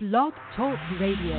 Blog Talk Radio.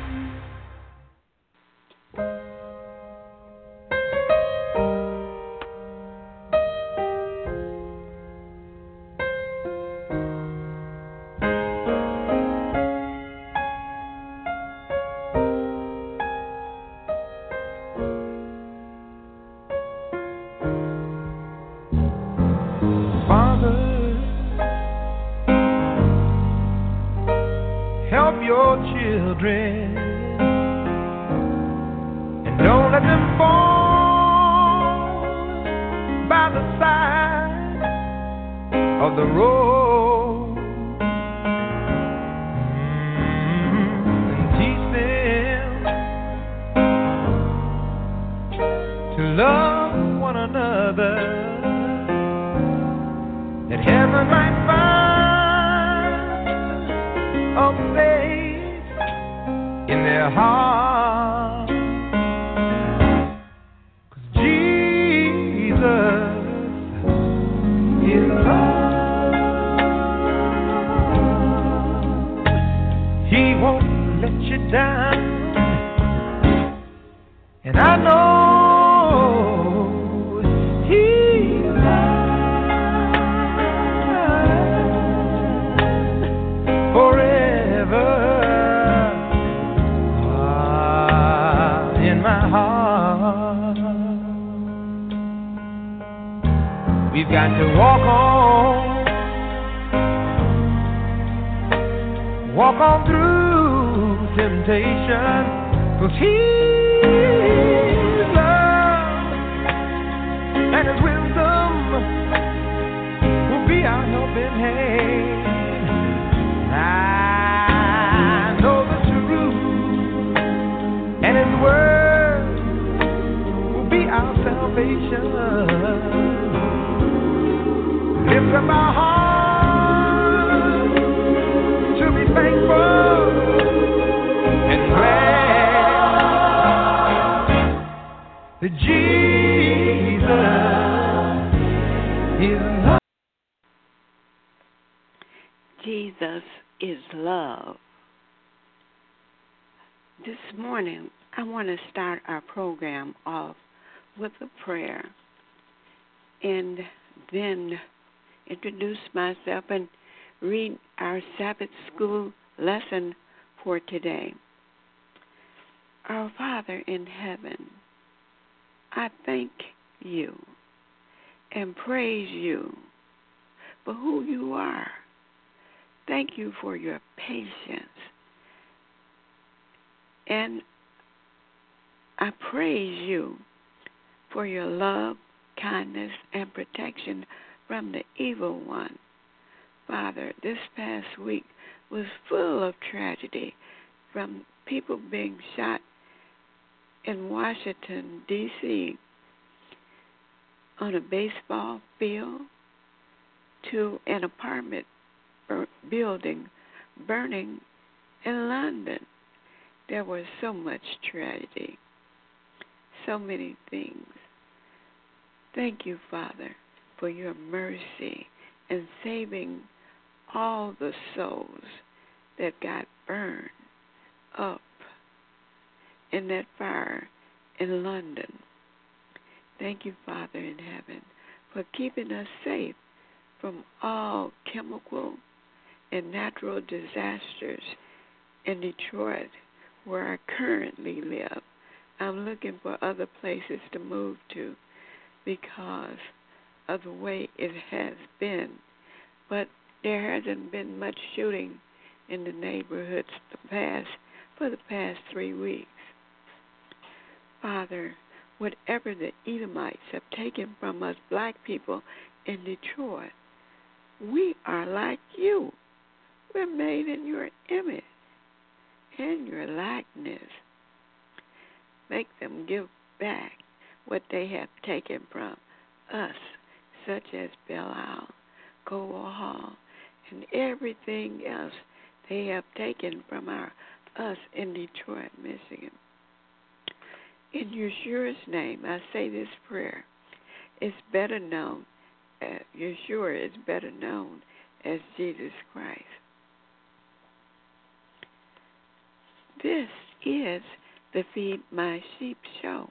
Jesus is love. This morning, I want to start our program off with a prayer and then introduce myself and read our Sabbath school lesson for today. Our Father in heaven, I thank you and praise you for who you are. Thank you for your patience. And I praise you for your love, kindness, and protection from the evil one. Father, this past week was full of tragedy, from people being shot in Washington, D.C. on a baseball field to an apartment building burning in London. There was so much tragedy, so many things. Thank you, Father, for your mercy in saving all the souls that got burned up in that fire in London. Thank you, Father in heaven, for keeping us safe from all chemical and natural disasters in Detroit, where I currently live. I'm looking for other places to move to because of the way it has been. But there hasn't been much shooting in the neighborhoods for the past 3 weeks. Father, whatever the Edomites have taken from us black people in Detroit, we are like you. We're made in your image and your likeness. Make them give back what they have taken from us, such as Belial, Coal Hall, and everything else they have taken from us in Detroit, Michigan. In Yeshua's name, I say this prayer. It's better known, Yeshua is better known as Jesus Christ. This is the Feed My Sheep show.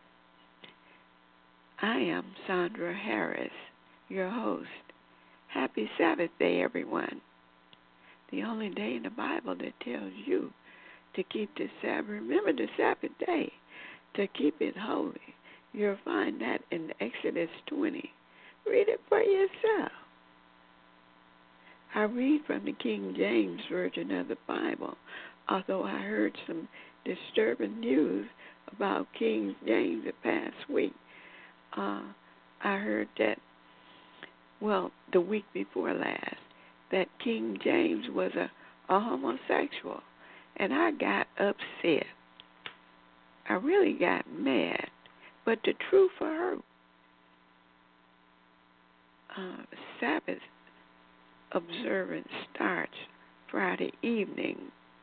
I am Sandra Harris, your host. Happy Sabbath Day, everyone. The only day in the Bible that tells you to keep the Sabbath. Remember the Sabbath day, to keep it holy. You'll find that in Exodus 20. Read it for yourself. I read from the King James Version of the Bible, although I heard some disturbing news about King James the past week. I heard that, the week before last, that King James was a homosexual, and I got upset. I really got mad, but the truth hurt. Sabbath observance starts Friday evening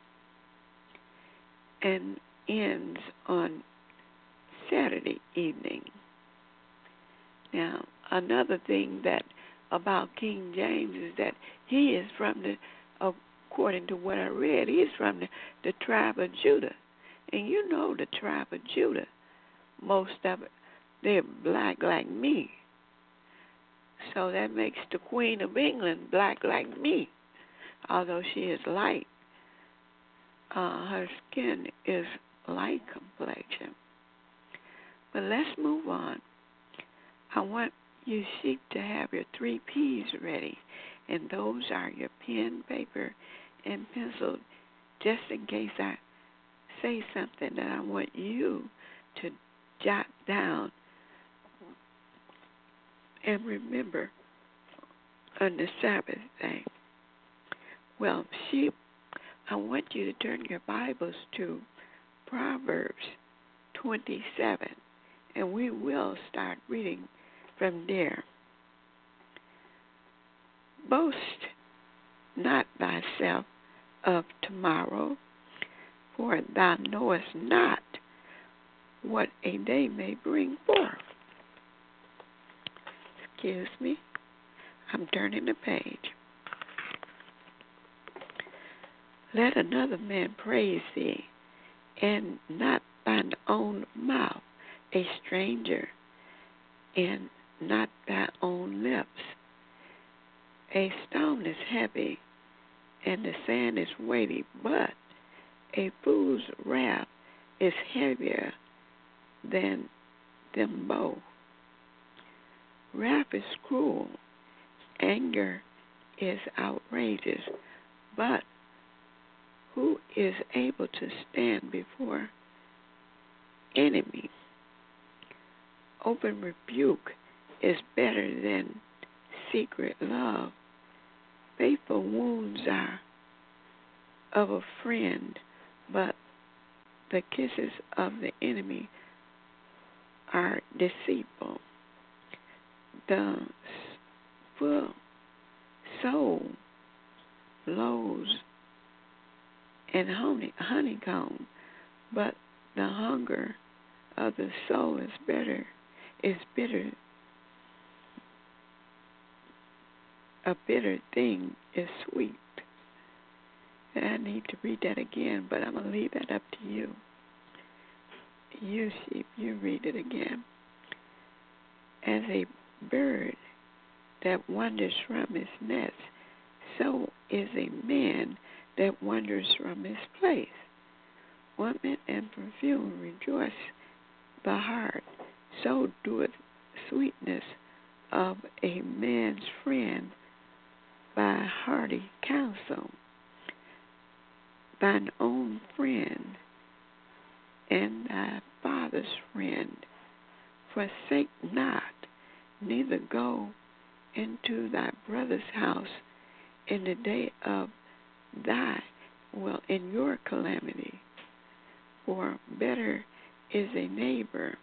and ends on Saturday evening. Now, another thing that about King James is that he is from according to what I read, he's from the tribe of Judah. And you know the tribe of Judah, most of it, they're black like me. So that makes the Queen of England black like me, although she is light. Her skin is light complexion. But let's move on. I want you sheep to have your 3 P's ready, and those are your pen, paper, and pencil, just in case I say something that I want you to jot down and remember on the Sabbath day. Well, sheep, I want you to turn your Bibles to Proverbs 27, and we will start reading from there. Boast not thyself of tomorrow, for thou knowest not what a day may bring forth. Excuse me, I'm turning the page. Let another man praise thee, and not thine own mouth, a stranger, and not thy own lips. A stone is heavy, and the sand is weighty, but a fool's wrath is heavier than them both. Wrath is cruel, anger is outrageous, but who is able to stand before enemies? Open rebuke is better than secret love. Faithful wounds are of a friend, but the kisses of the enemy are deceitful. The full soul loathes and honeycomb, but the hunger of the soul is bitter. A bitter thing is sweet. And I need to read that again, but I'm going to leave that up to you. You sheep, you read it again. As a bird that wanders from his nest, so is a man that wanders from his place. Ointment and perfume rejoice the heart, so doeth sweetness of a man's friend by hearty counsel. Thine own friend and thy father's friend forsake not, neither go into thy brother's house in the day of in your calamity. For better is a neighbor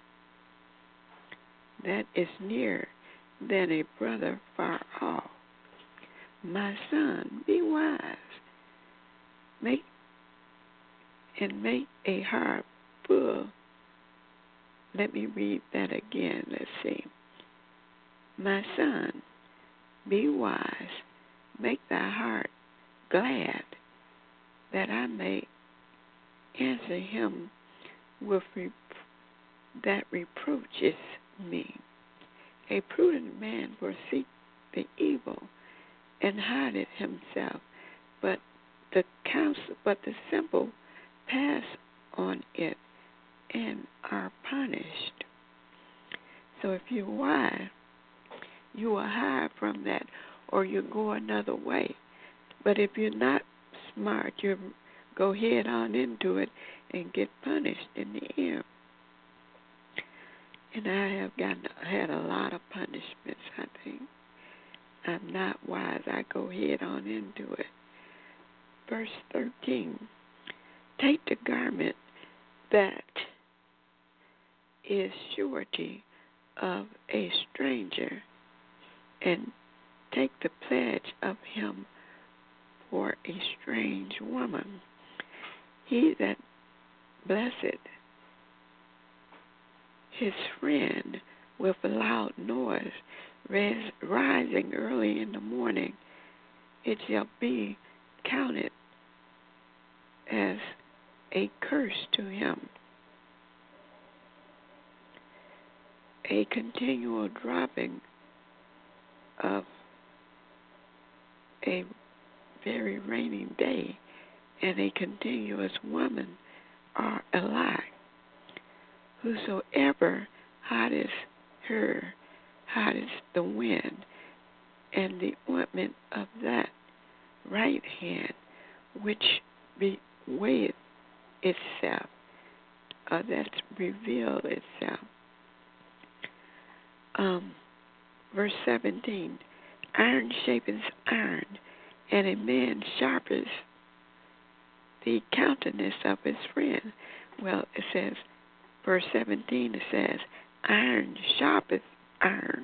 that is near than a brother far off. My son, be wise. Make a heart full. Let me read that again. Let's see. My son, be wise. Make thy heart glad, that I may answer him with that reproaches me. A prudent man foresees the evil and hideth himself, but the simple pass on it and are punished. So if you're wise, you will hide from that, or you go another way. But if you're not smart, you go head on into it and get punished in the end. And I have had a lot of punishments, I think. I'm not wise. I go head on into it. Verse 13. Take the garment that is surety of a stranger, and take the pledge of him for a strange woman. He that blessed his friend with a loud noise, rising early in the morning, it shall be counted as a curse to him. A continual dropping of a very rainy day and a continuous woman are alike. Whosoever hideth her hideth the wind, and the ointment of that right hand which beweigheth itself, that's revealed itself. Verse 17, iron shapeth iron, and a man sharpens the countenance of his friend. Well, it says, verse 17, it says, iron sharpeth iron.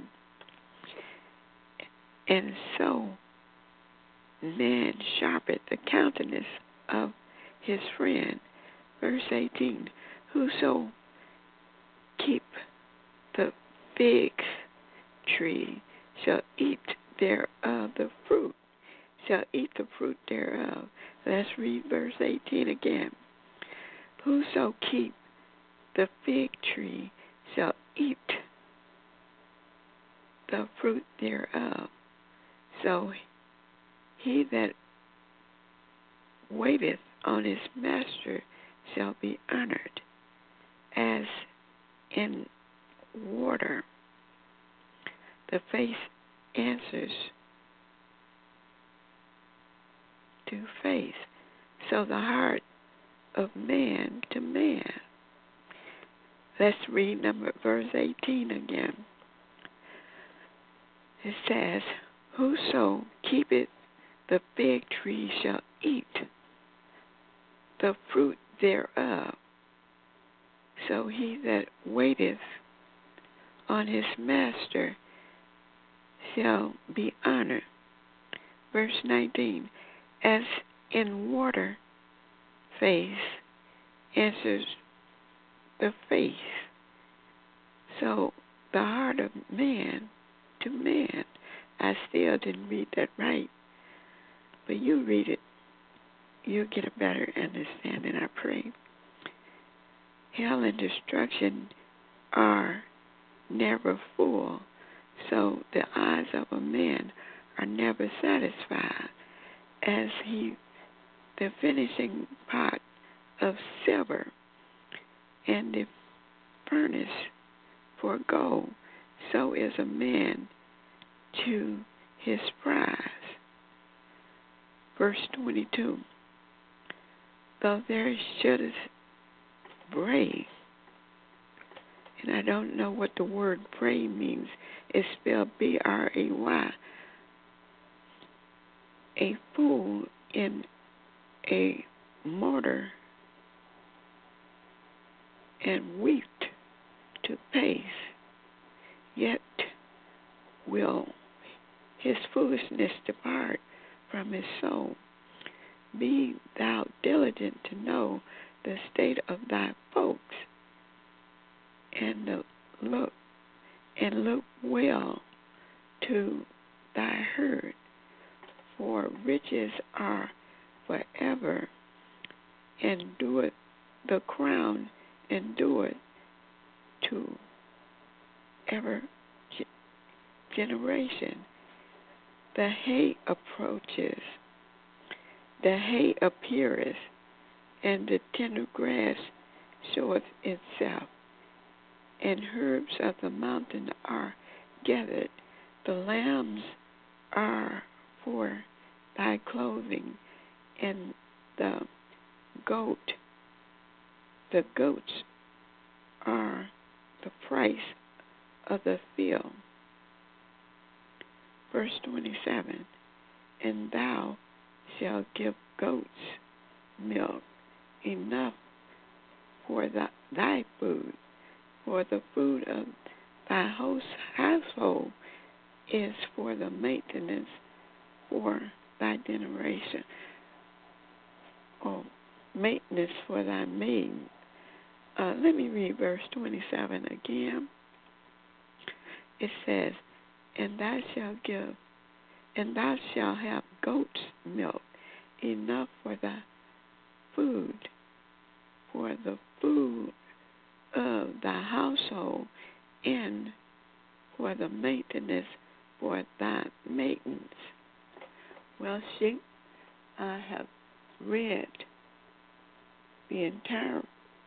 And so man sharpeth the countenance of his friend. Verse 18, whoso keep the fig tree shall eat thereof the fruit, shall eat the fruit thereof. Let's read verse 18 again. Whoso keep the fig tree shall eat the fruit thereof. So he that waiteth on his master shall be honored, as in water the face answers to face, so the heart of man to man. Let's read verse 18 again. It says, whoso keepeth the fig tree shall eat the fruit thereof. So he that waiteth on his master shall be honored. Verse 19, as in water face answers the face. So the heart of man to man. I still didn't read that right, but you read it, you'll get a better understanding, I pray. Hell and destruction are never full, so the eyes of a man are never satisfied, as the finishing pot of silver and the furnace for gold, so is a man to his prize. Verse 22, though there shouldest bray, and I don't know what the word bray means. It's spelled B-R-A-Y. A fool in a mortar and wheat to pace, yet will his foolishness depart from his soul. Be thou diligent to know the state of thy folks, and look well to thy herd, for riches are forever, and doeth the crown endured to ever generation. The hay approaches, the hay appeareth, and the tender grass showeth itself, and herbs of the mountain are gathered. The lambs are for thy clothing, and the goats are the price of the field. Verse 27, and thou shalt give goats milk enough for thy food, for the food of thy household is for the maintenance for thy generation, or maintenance for thy maiden. Let me read verse 27 again. It says, and thou shalt have goat's milk enough for thy food, for the food of thy household, and for the maintenance for thy maidens. Well, sheep, I have read the entire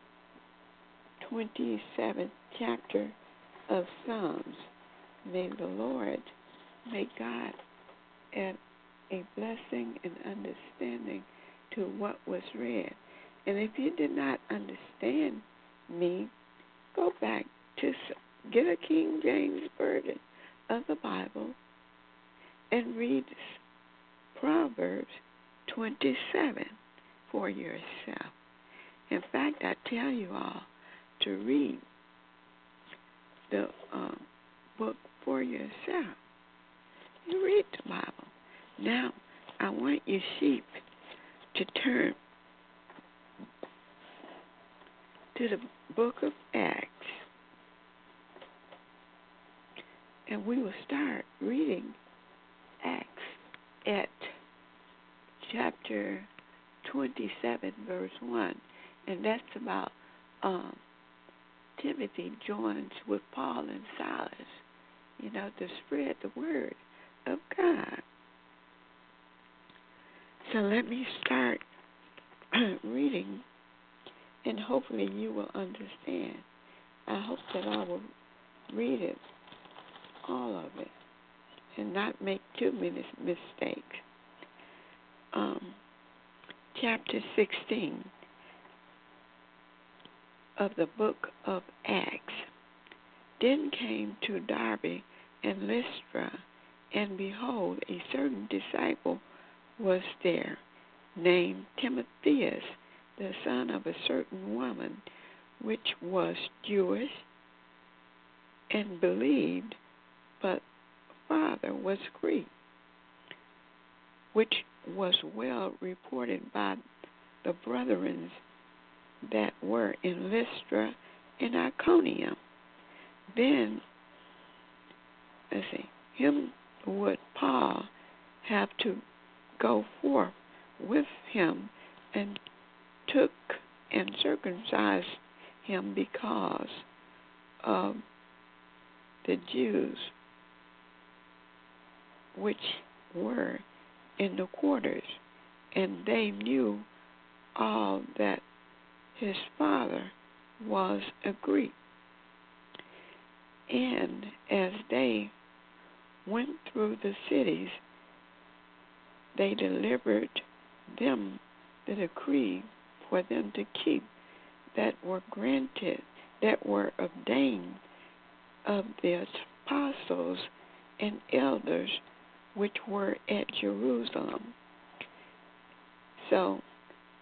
27th chapter of Psalms. May the Lord, may God add a blessing and understanding to what was read. And if you did not understand me, go back to get a King James Version of the Bible and read Proverbs 27 for yourself. In fact, I tell you all to read the book for yourself. You read the Bible. Now, I want you sheep to turn to the book of Acts. And we will start reading Acts at chapter 27, verse 1. And that's about Timothy joins with Paul and Silas, to spread the word of God. So let me start reading, and hopefully you will understand. I hope that I will read it, all of it, and not make too many mistakes. Chapter 16 of the book of Acts. Then came to Derbe and Lystra, and behold, a certain disciple was there, named Timotheus, the son of a certain woman, which was Jewish, and believed, but father was Greek, which was well reported by the brethren that were in Lystra and Iconium. Then, him would Paul have to go forth with him, and took and circumcised him because of the Jews which were in the quarters, and they knew all that his father was a Greek. And as they went through the cities, they delivered them the decree for them to keep, that were granted, that were ordained of the apostles and elders which were at Jerusalem. So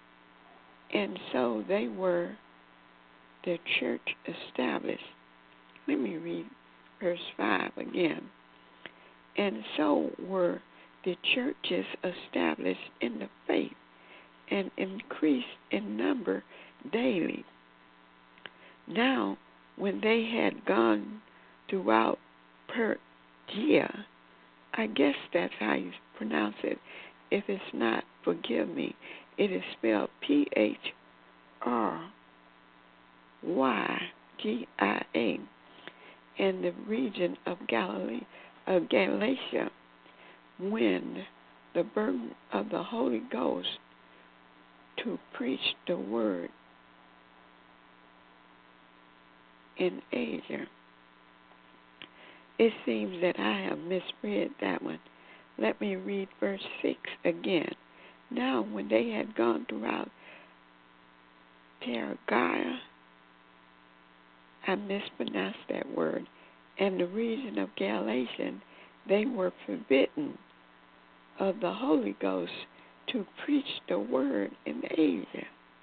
they were the church established. Let me read verse 5 again. And so were the churches established in the faith, and increased in number daily. Now, when they had gone throughout Phrygia, I guess that's how you pronounce it. If it's not, forgive me. It is spelled Phrygia. Asia, and the region of Galatia, when the burden of the Holy Ghost to preach the word in Asia. It seems that I have misread that one. Let me read verse 6 again. Now, when they had gone throughout Phrygia, I mispronounced that word, and the region of Galatia, they were forbidden of the Holy Ghost to preach the word in Asia.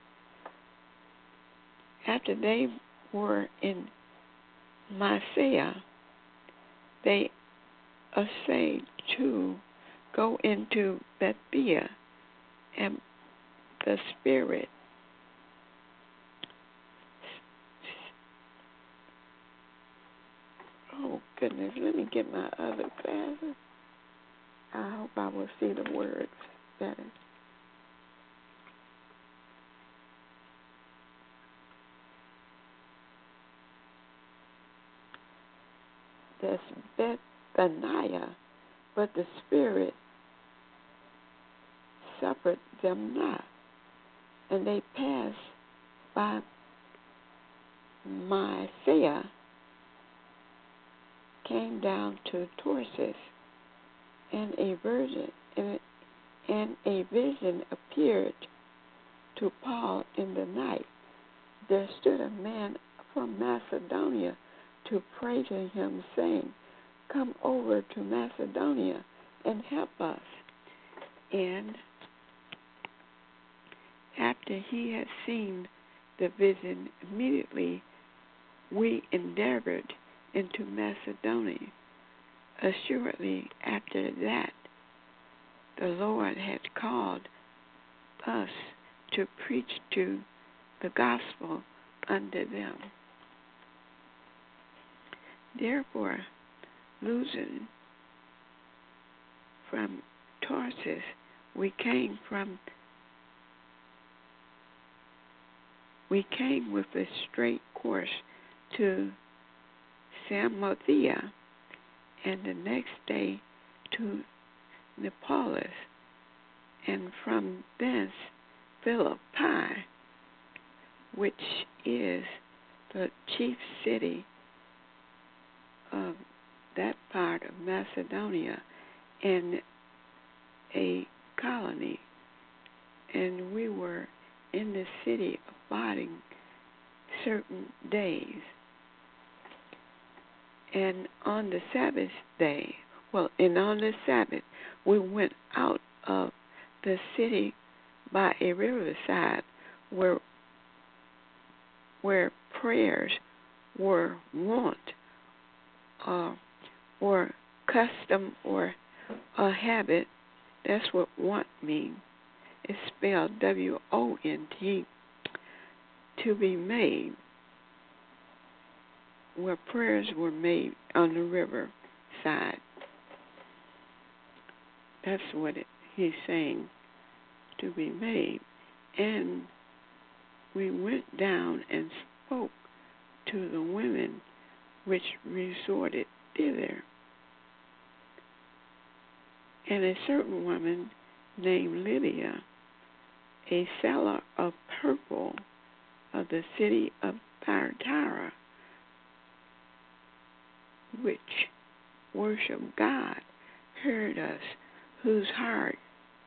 After they were in Mysia, they essayed to go into Bithynia, and the Spirit oh goodness, let me get my other glasses. I hope I will see the words better. That's Bethania, but the Spirit suffered them not. And they passed by Mysia, came down to Tarsus, and a vision appeared to Paul in the night. There stood a man from Macedonia to pray to him, saying, "Come over to Macedonia and help us." And after he had seen the vision, immediately we endeavored into Macedonia. Assuredly, after that, the Lord had called us to preach to the gospel unto them. Therefore, loosing from Tarsus, we came with a straight course to Samothea, and the next day to Neapolis, and from thence Philippi, which is the chief city of that part of Macedonia and a colony. And we were in the city abiding certain days. And on the Sabbath, we went out of the city by a riverside where prayers were wont, or custom, or a habit. That's what want means. It's spelled W-O-N-T, to be made, where prayers were made on the river side. That's what he's saying, to be made. And we went down and spoke to the women which resorted thither. And a certain woman named Lydia, a seller of purple of the city of Thyatira, which worship God, heard us, whose heart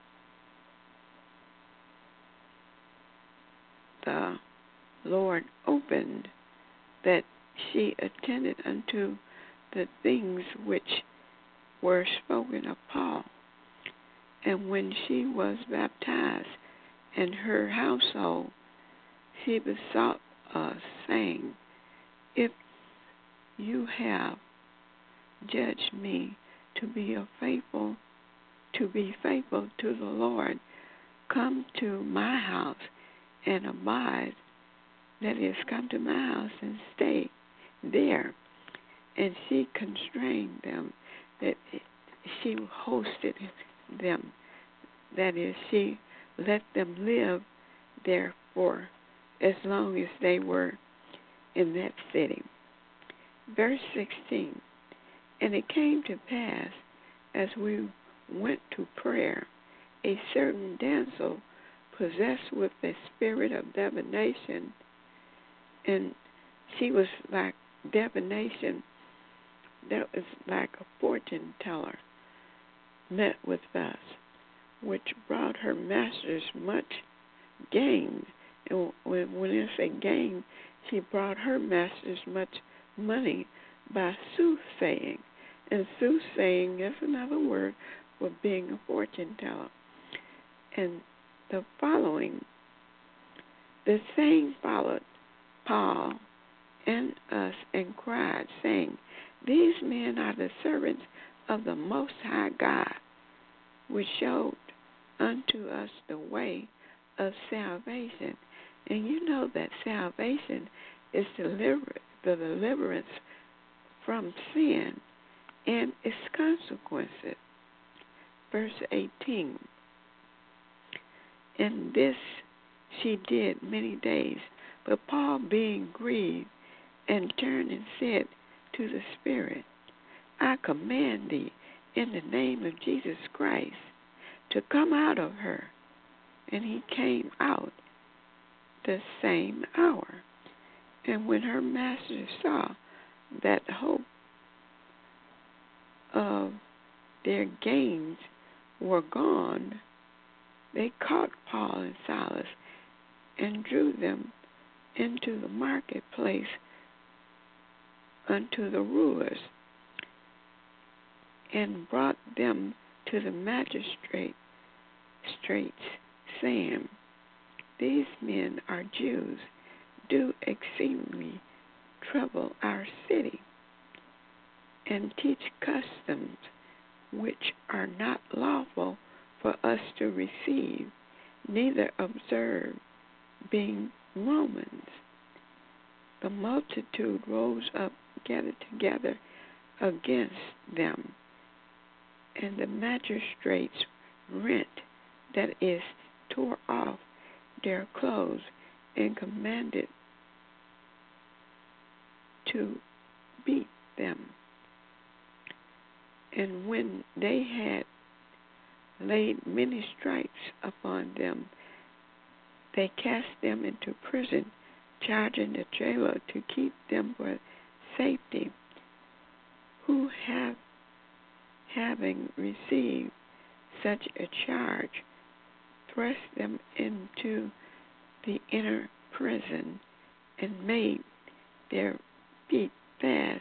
the Lord opened, that she attended unto the things which were spoken of Paul. And when she was baptized, and her household, she besought us, saying, "If you have judged me to be faithful to the Lord, come to my house and abide." That is, come to my house and stay there. And she constrained them, that she hosted them. That is, she let them live there for as long as they were in that city. Verse 16, and it came to pass, as we went to prayer, a certain damsel possessed with the spirit of divination, and she was like divination, that was like a fortune teller, met with us, which brought her masters much gain. And when I say gain, she brought her masters much money by soothsaying. And soothsaying is another word for being a fortune teller. And the saying followed Paul and us and cried, saying, these men are the servants of the Most High God, which showed unto us the way of salvation. And you know that salvation is the deliverance from sin and its consequences. Verse 18, and this she did many days, but Paul being grieved and turned and said to the Spirit, I command thee in the name of Jesus Christ to come out of her. And he came out the same hour. And when her masters saw that the hope of their gains were gone, they caught Paul and Silas and drew them into the marketplace unto the rulers, and brought them to the magistrates, saying, these men are Jews, do exceedingly trouble our city, and teach customs which are not lawful for us to receive, neither observe, being Romans. The multitude rose up, gathered together against them, and the magistrates rent, that is, tore off their clothes, and commanded to beat them. And when they had laid many stripes upon them, they cast them into prison, charging the jailer to keep them for safety, who having received such a charge, thrust them into the inner prison, and made their feet fast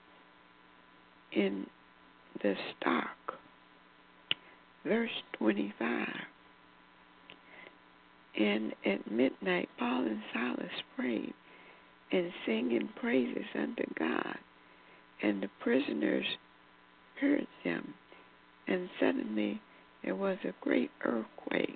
in the stock. Verse 25. And at midnight Paul and Silas prayed, and singing praises unto God, and the prisoners heard them. And suddenly there was a great earthquake,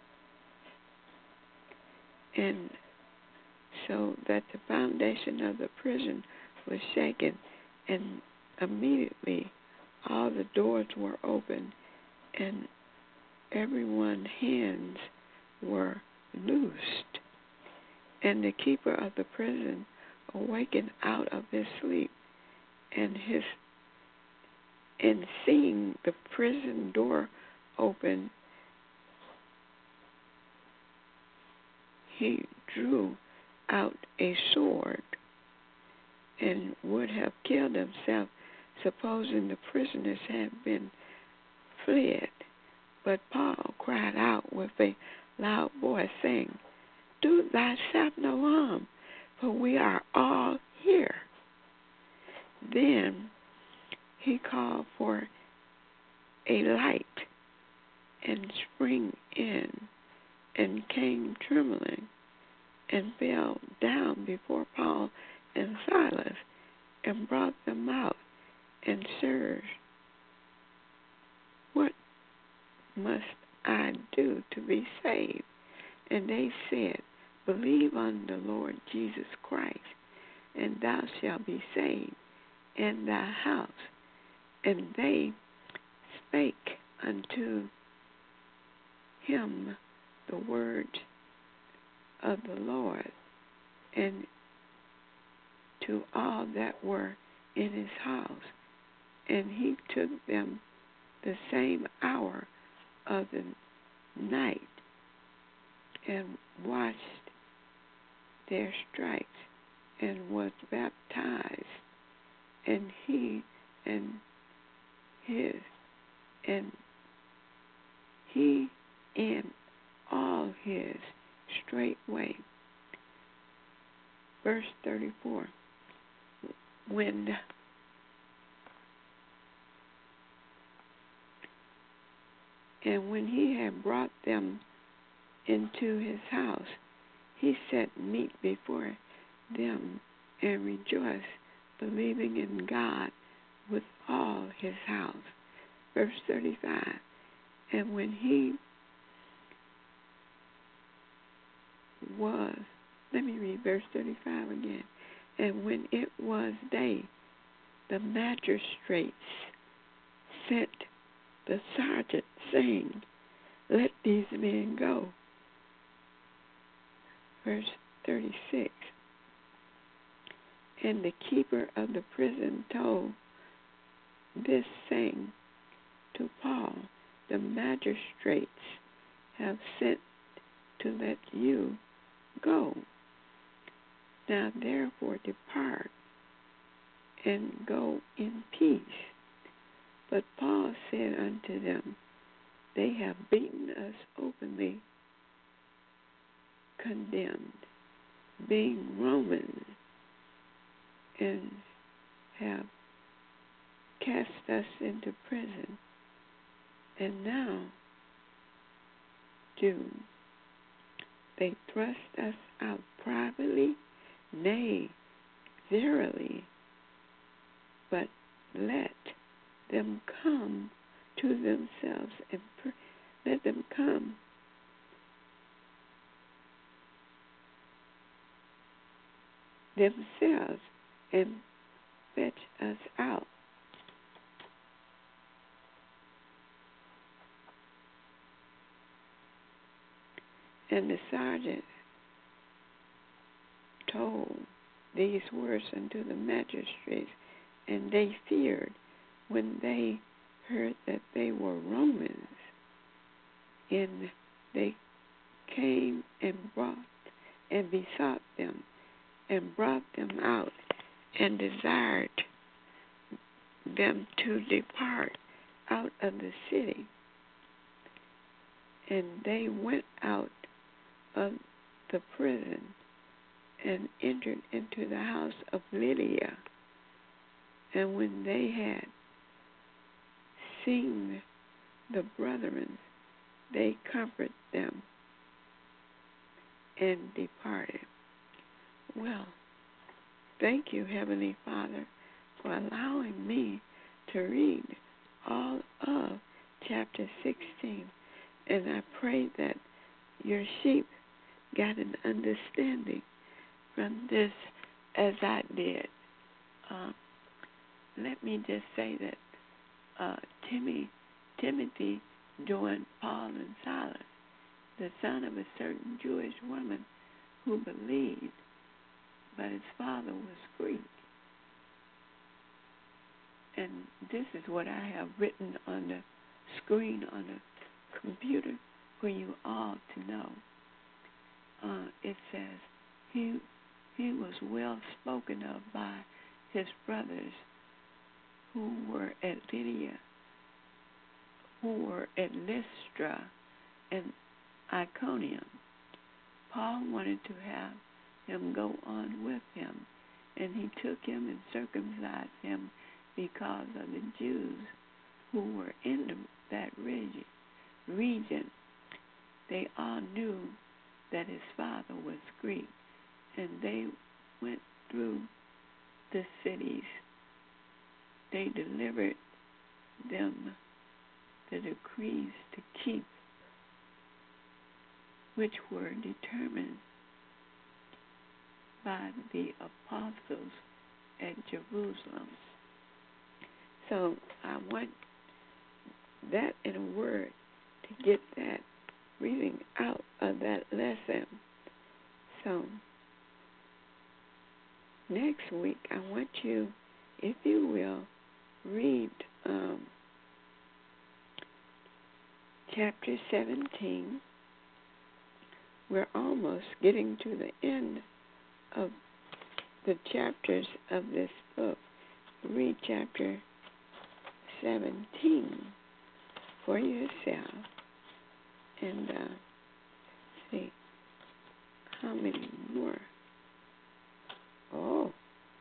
and so that the foundation of the prison was shaken, and immediately all the doors were open, and everyone's hands were loosed. And the keeper of the prison awakened out of his sleep, and seeing the prison door open, he drew out a sword and would have killed himself, supposing the prisoners had been fled. But Paul cried out with a loud voice, saying, do thyself no harm, for we are all here. Then he called for a light, and sprang in, and came trembling, and fell down before Paul and Silas, and brought them out, and said, what must I do to be saved? And they said, believe on the Lord Jesus Christ, and thou shalt be saved, and thy house. And they spake unto him the word of the Lord, and to all that were in his house. And he took them the same hour of the night and washed their stripes and was baptized, and he and all his straightway. Verse 34. When he had brought them into his house, he set meat before them and rejoiced, believing in God with all his house. Verse 35. And when he was, let me read verse 35 again. And when it was day, the magistrates sent the sergeant, saying, let these men go. Verse 36. And the keeper of the prison told this, saying to Paul, the magistrates have sent to let you go. Now therefore depart and go in peace. But Paul said unto them, they have beaten us openly, condemned, being Romans, and have cast us into prison. And now do they thrust us out privately? Nay, verily, but let them come to themselves and let them come themselves and fetch us out. And the sergeant told these words unto the magistrates, and they feared when they heard that they were Romans. And they came and besought them, and brought them out, and desired them to depart out of the city. And they went out of the prison and entered into the house of Lydia. And when they had seen the brethren, they comforted them and departed. Well, thank you, Heavenly Father, for allowing me to read all of chapter 16. And I pray that your sheep got an understanding from this as I did. Let me just say that Timothy joined Paul and Silas, the son of a certain Jewish woman who believed, but his father was Greek. And this is what I have written on the screen on the computer for you all to know. It says, he was well spoken of by his brothers who were at Lystra and Iconium. Paul wanted to have him go on with him, and he took him and circumcised him because of the Jews who were in that region. They all knew that his father was Greek, and they went through the cities. They delivered them the decrees to keep, which were determined by the apostles at Jerusalem. So I want that in a word to get that reading out of that lesson. So next week, I want you, if you will, read chapter 17. We're almost getting to the end of the chapters of this book. Read chapter 17 for yourself and see how many more. Oh,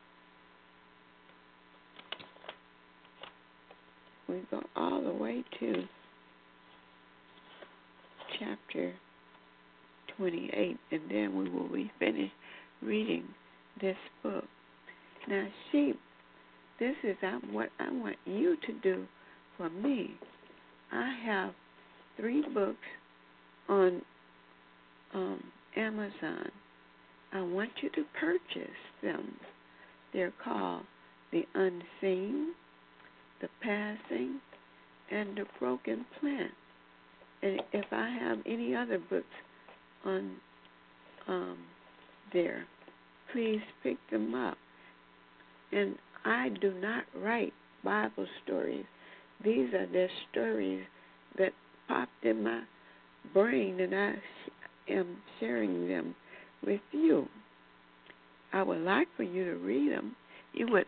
we go all the way to chapter 28, and then we will be finished reading this book. Now, sheep, this is what I want you to do for me. I have 3 books on Amazon. I want you to purchase them. They're called The Unseen, The Passing, and The Broken Plant. And if I have any other books on there, please pick them up. And I do not write Bible stories. These are the stories that popped in my brain, and I am sharing them with you. I would like for you to read them. You would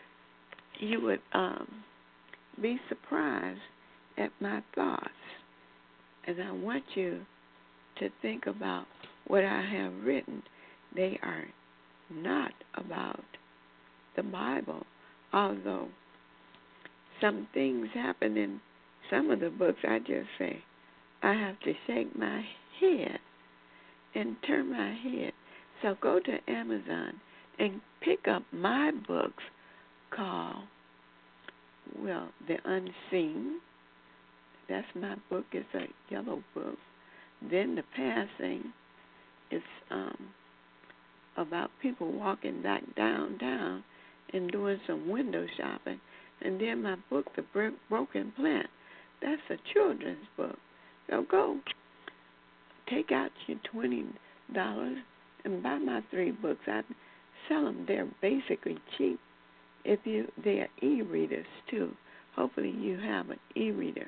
be surprised at my thoughts. And I want you to think about what I have written. They are not about the Bible, although some things happen in some of the books. I just say, I have to shake my head and turn my head. So go to Amazon and pick up my books called, The Unseen. That's my book. It's a yellow book. Then The Passing is about people walking back downtown and doing some window shopping. And then my book, The Broken Plant, that's a children's book. So go take out your $20 and buy my 3 books. I sell them. They're basically cheap. They're e-readers too. Hopefully you have an e-reader.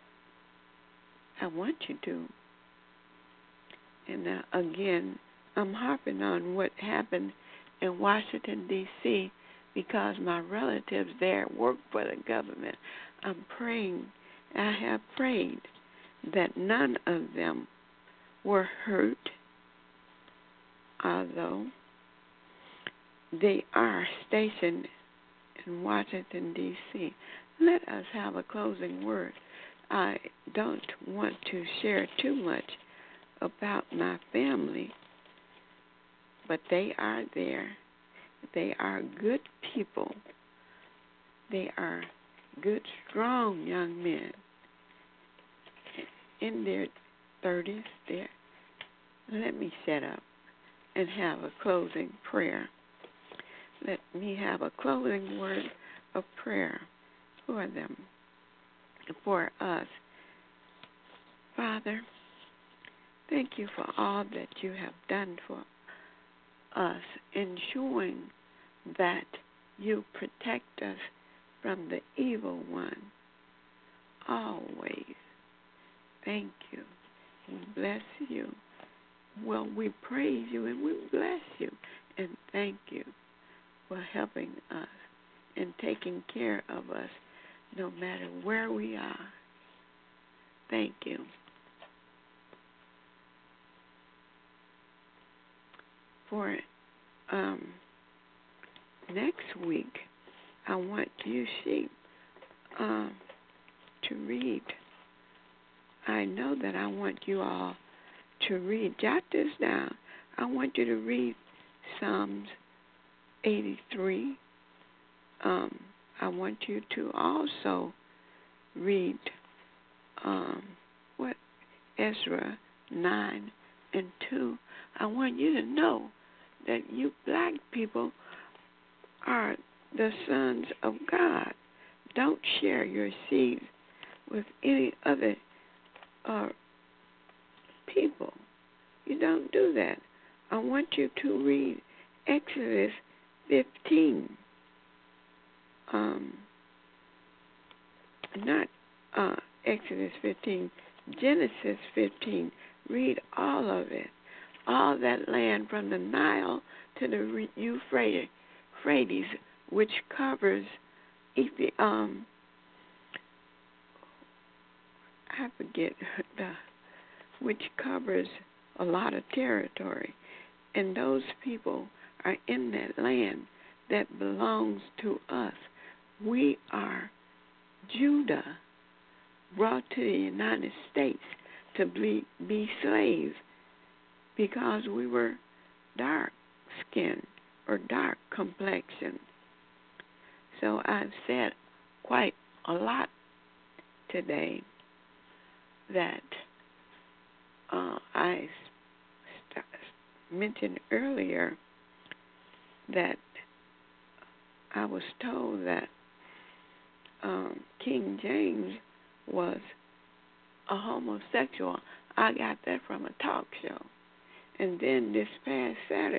I want you to. And again, I'm harping on what happened in Washington, D.C., because my relatives there work for the government. I'm praying, I have prayed that none of them were hurt, although they are stationed in Washington, D.C. Let us have a closing word. I don't want to share too much about my family, but they are there. They are good people. They are good, strong young men in their 30s there. Let me shut up and have a closing prayer. Let me have a closing word of prayer for them, for us. Father, thank you for all that you have done for us, ensuring that you protect us from the evil one always. Thank you. We bless you. Well, we praise you and we bless you and thank you for helping us and taking care of us no matter where we are. Thank you. For next week, I want you sheep to read. I know that I want you all to read. Jot this down. I want you to read Psalms 83. I want you to also read Ezra 9 and 2. I want you to know that you black people are the sons of God. Don't share your seed with any other people. You don't do that. I want you to read Exodus 15. Not Exodus 15, Genesis 15. Read all of it. All that land from the Nile to the Euphrates, which covers which covers a lot of territory. And those people are in that land that belongs to us. We are Judah, brought to the United States to be slaves because we were dark-skinned or dark complexion. So I've said quite a lot today that I mentioned earlier that I was told that King James was a homosexual. I got that from a talk show. And then this past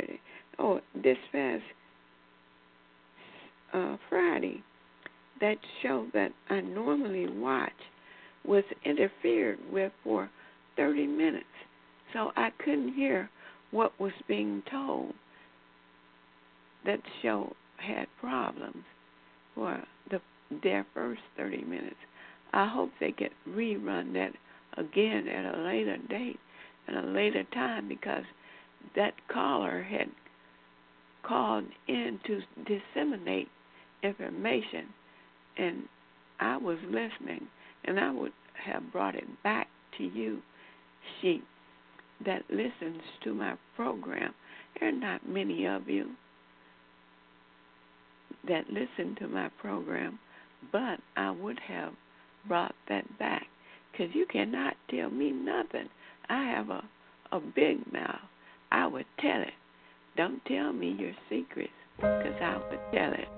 Friday, that show that I normally watch was interfered with for 30 minutes. So I couldn't hear what was being told. That show had problems for their first 30 minutes. I hope they could rerun that again at a later date and a later time, because that caller had called in to disseminate information, and I was listening, and I would have brought it back to you, sheep, that listens to my program. There are not many of you that listen to my program, but I would have brought that back, because you cannot tell me nothing. I have a big mouth. I would tell it. Don't tell me your secrets, because I would tell it.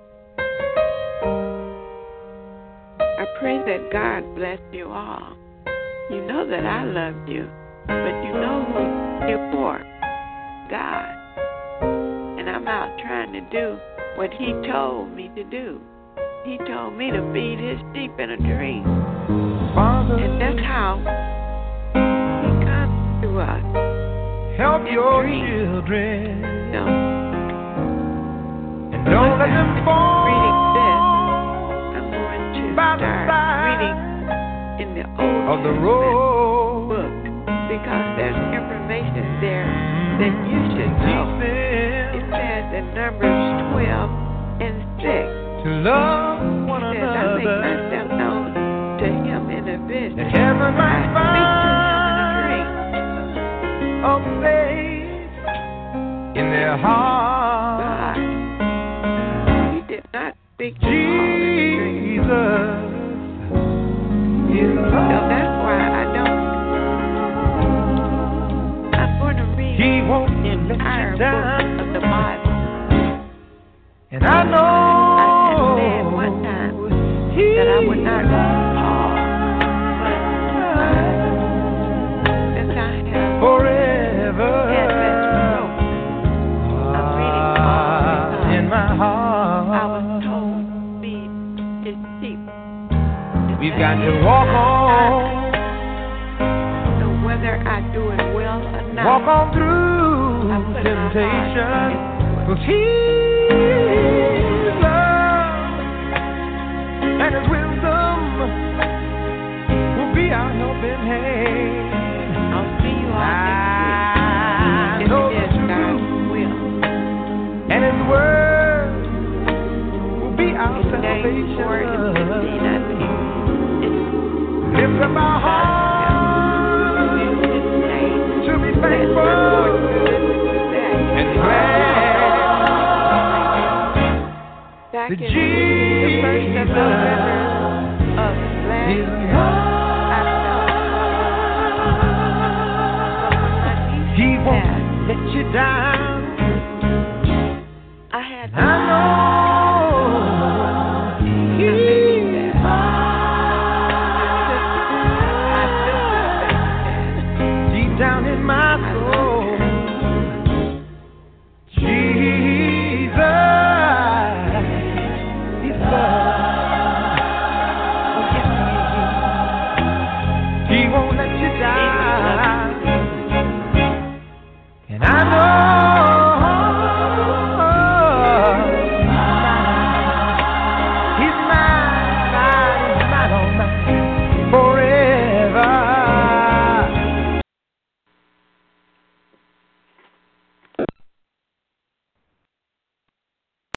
I pray that God bless you all. You know that I love you, but you know who you're for, God. And I'm out trying to do what He told me to do. He told me to feed His sheep in a dream. Father, and that's how He comes to us. Help your children. And don't let them fall. Reading this, I'm going to start reading in the Old Testament book, because there's information there that you should know. It says in Numbers 12 and 6. To love one another. I make myself known to Him in a vision. That heaven might find a place in their heart. God, He did not speak to Jesus is love. So that's why I'm going to read the entire book of the Bible. And I know I said one time that I would not read all, but since I have forever I'm reading all in my heart. I was told to feed His sheep. We've got to walk on. So whether I do it well or not, walk on through temptation, 'cause His love and His wisdom will be our helping hand. I'll see you all next week. I know it is God's will. And His word will be our salvation. Lift up our hearts to be thankful and glad that Jesus